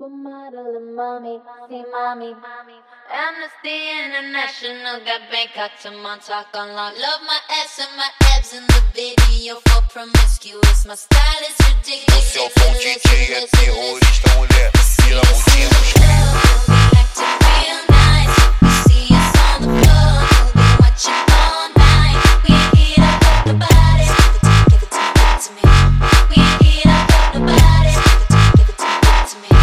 Supermodel, mommy, see mommy. Amnesty International got Bangkok to Montauk unlocked. Love my ass and my abs in the video for promiscuous. My style is ridiculous. Seu bom DJ é terrorista, mulher. Tira a bundinha no chão. Acting real nice. You see us on the floor. We'll be watching all night. We ain't here to fuck nobody. Give it to me. We ain't here to fuck nobody. Give it to me.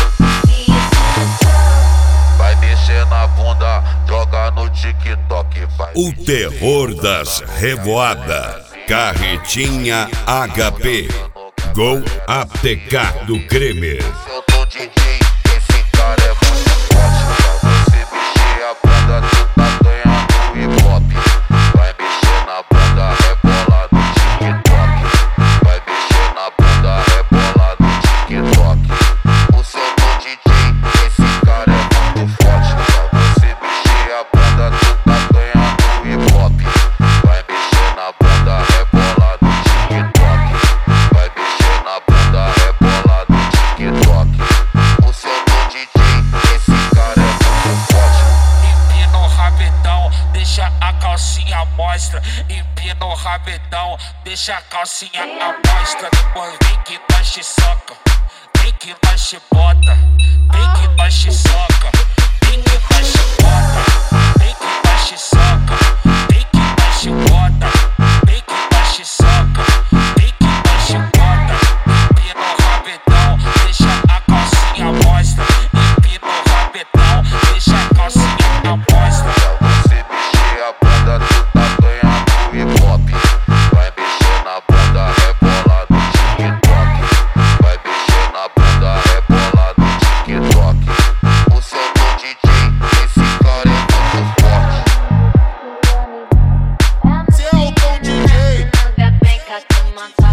See us on the floor. Vai mexer na bunda, joga no TikTok. Vai. O terror das revoadas. Carretinha HP. Gol APK do Kremer. Eu tô DJ, esse cara é muito forte. Pra você mexer a bunda, tu tá ganhando hip hop. Vai mexer na bunda, rebola no TikTok. Vai mexer na bunda, rebola no TikTok. O seu do DJ, esse cara é muito forte. Pra você mexer a bunda, tu tá ganhando hip hop. Vai mexer na bunda, rebola no TikTok. Vai mexer na bunda, rebola no TikTok. O seu do DJ, esse cara é muito forte. Empina o rabetão, deixa a calcinha à mostra. Empina o rabetão, deixa a calcinha à mostra. Depois vem que nós te soca, vem que nós te bota, vem que nós te soca, vem que nós te bota, vem que nós te soca, vem que nós te bota, vem que nós te soca, vem que nós te bota. Empina o rabetão, deixa a calcinha à mostra. Empina o rabetão, deixa a calcinha à mostra. Pra você mexer a bunda, tu tá ganhando hip hop. Vai mexer na bunda, rebola no TikTok. Vai mexer na bunda, rebola no TikTok. O seu do DJ, esse cara é muito forte. Seu DJ got Bangkok to Montauk.